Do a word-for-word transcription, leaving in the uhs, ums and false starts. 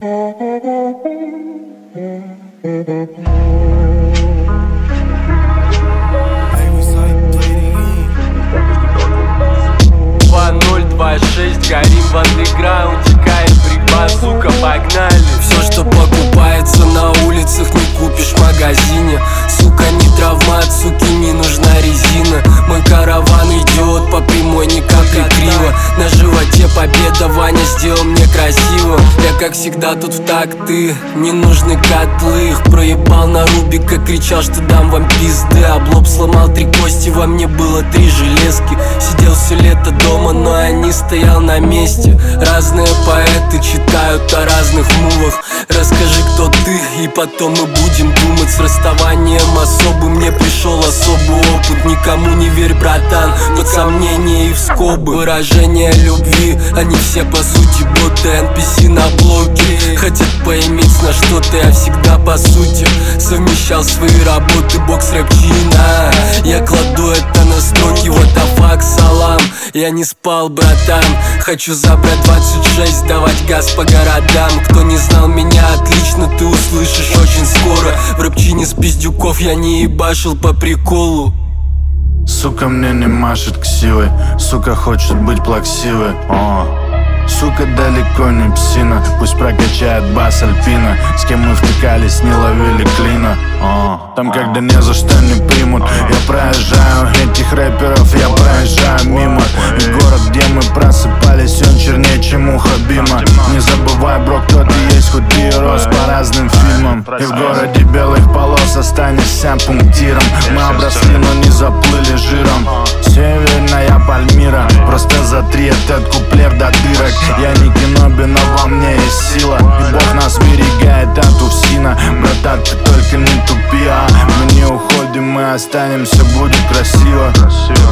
Два ноль два шесть, горим в андеграунде, кайф, бригба, сука, погнали. Все, что покупается на улицах, не купишь в магазине. Сука, не травмат, суки, не нужна резина. Мой караван идет по прямой, ни капли криво. На животе победа, Ваня сделал мне красиво. Я как всегда тут в такты, не нужны котлы. Их проебал на Рубика, кричал, что дам вам пизды. Облоб сломал три кости, во мне было три железки. Сидел все лето дома, но я не стоял на месте. Разные поэты читают о разных мувах. Расскажи, кто ты, и потом мы будем думать. С расставанием особым мне пришел особый опыт. Никому не верь, братан, под сомнение и в скобы. Выражение любви, они все по сути боты. эн пи си на блоке, хотят поиметь на что-то. Я всегда по сути совмещал свои работы. Бокс, рэп, чина. Я кладу это на строки, вот а фак, салам. Я не спал, братан, хочу забрать двадцать шесть, давать газ по городам. Кто не знал меня отлично, ты услышишь очень скоро. В рэпчине с пиздюков я не ебашил по приколу. Сука мне не машет ксивой, сука хочет быть плаксивой. О. Сука далеко не псина, пусть прокачает бас Альпина. С кем мы втыкались, не ловили клина. О. Там когда не за что не примут, я проезжаю этих рэперов, я проезжаю мимо. И город, где мы просыпались, он чернее, чем у Хабима. Не забывай, бро, кто ты есть, хоть ты и рос по разным фильмам. И в городе белых полос останешься пунктиром. Мы обросли, но не заплыли жиром. Северная Пальмира, просто затри этот куплет до дырок. Я не Кеноби, но во мне есть сила. И Бог нас берегает от Усина. Братан, ты только не тупи, а мы не уходим, мы останемся, будет красиво.